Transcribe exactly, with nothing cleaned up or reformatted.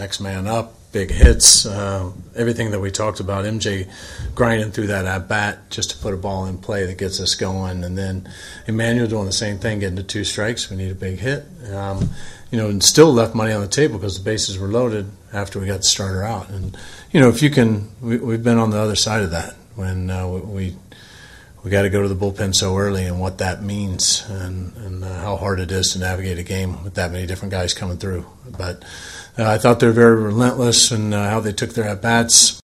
next man up, big hits, uh, everything that we talked about. M J grinding through that at bat just to put a ball in play that gets us going, and then Emmanuel doing the same thing, getting to two strikes. We need a big hit. Um, you know, and still left money on the table because the bases were loaded after we got the starter out. And you know, if you can, we, we've been on the other side of that when uh, we we got to go to the bullpen so early, and what that means, and, and uh, how hard it is to navigate a game with that many different guys coming through. But uh, I thought they were very relentless in uh, how they took their at bats.